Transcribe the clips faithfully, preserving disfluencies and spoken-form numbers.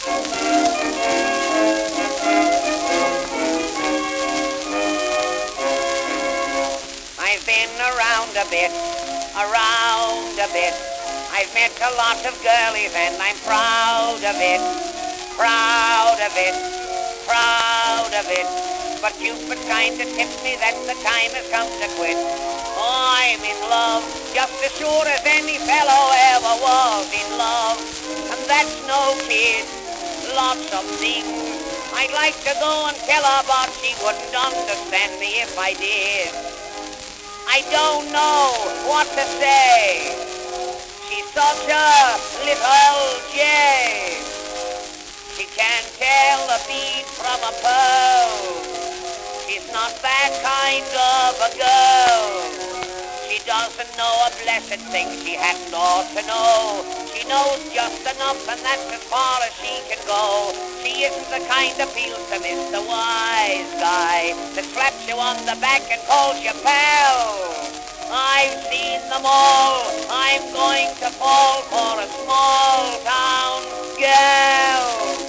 I've been around a bit, around a bit. I've met a lot of girlies and I'm proud of it, proud of it, proud of it. But Cupid kind of tipped me that the time has come to quit. Oh, I'm in love, just as sure as any fellow ever was in love. And that's no kid, lots of things I'd like to go and tell her, but she wouldn't understand me if I did. I don't know what to say. She's such a little jay. She can't tell a bead from a pearl. She's not that kind of a girl. She doesn't know a blessed thing she hadn't ought to know. She knows just enough and that's as far as she can go. She isn't the kind that appeals to Mister Wise Guy, that slaps you on the back and calls you pal. I've seen them all. I'm going to fall for a small town girl.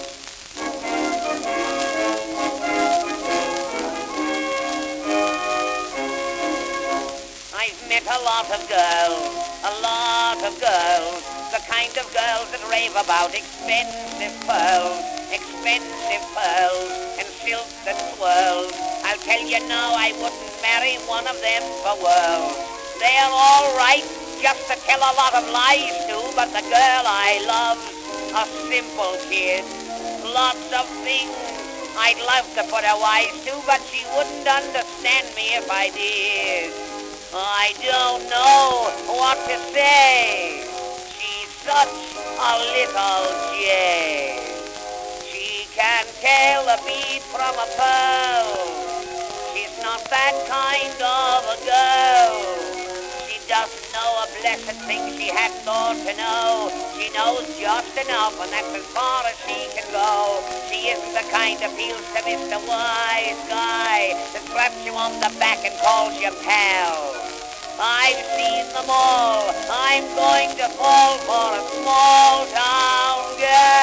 I've met a lot of girls, a lot of girls, the kind of girls that rave about expensive pearls, expensive pearls, and silks that swirls. I'll tell you now, I wouldn't marry one of them for worlds. They're all right just to tell a lot of lies to, but the girl I love's a simple kid. Lots of things I'd love to put her wise to, but she wouldn't understand me if I did. I don't know what to say. She's such a little jay. She can tell a bead from a pearl. She's not that kind of a girl. She doesn't know a blessed thing she hadn't ought to know. She knows just enough, and that's as far as she can go. She isn't the kind that appeals to Mister Wise Guy, that slaps you on the back and calls you pal. I've seen them all. I'm going to fall for a small town girl.